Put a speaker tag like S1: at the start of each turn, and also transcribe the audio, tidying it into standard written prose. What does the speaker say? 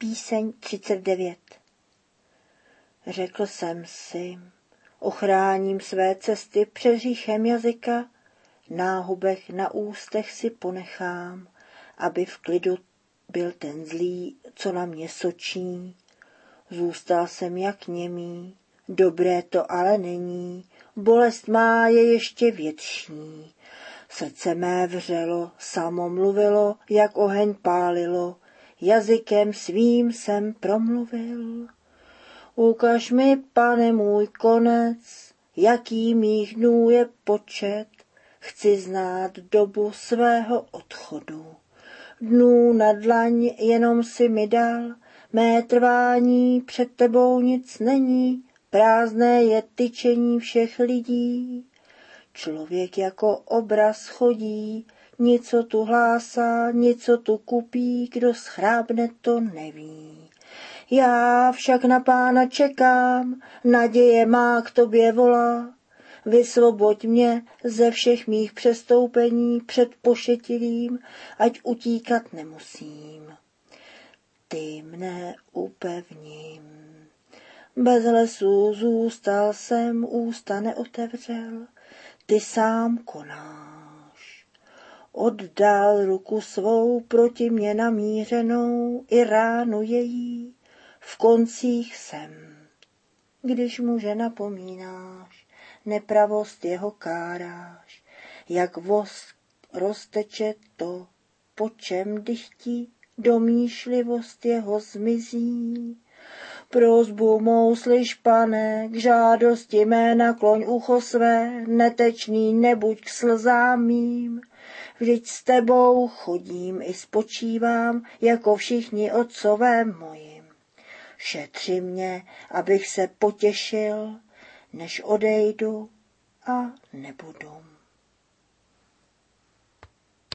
S1: Píseň 39. Řekl jsem si, ochráním své cesty před hříchem jazyka, náhubek na ústech si ponechám, aby v klidu byl ten zlý, co na mě sočí. Zůstal jsem jak němý, dobré to ale není, bolest má je ještě větší. Srdce mé vřelo, samo mluvilo, jak oheň pálilo, jazykem svým jsem promluvil. Ukaž mi, Pane, můj konec, jaký mých dnů je počet, chci znát dobu svého odchodu. Dnů na dlaň jenom si mi dal, mé trvání před tebou nic není, prázdné je tyčení všech lidí. Člověk jako obraz chodí, něco tu hlásá, něco tu kupí, kdo schrábne, to neví. Já však na Pána čekám, naděje má k tobě volá. Vysvoboď mě ze všech mých přestoupení před pošetilým, ať utíkat nemusím. Ty mne upevním. Bez lesů zůstal jsem, ústa neotevřel, ty sám konáš. Oddal ruku svou proti mě namířenou, i ránu její, v koncích jsem. Když muže napomínáš, nepravost jeho káráš, jak vosk rozteče to, po čem dychtí, domýšlivost jeho zmizí. Prosbu mou slyš, Pane, k žádosti mé nakloň ucho své, netečný nebuď k slzám mým. Vždyť s tebou chodím i spočívám, jako všichni otcové moji. Šetři mě, abych se potěšil, než odejdu a nebudu.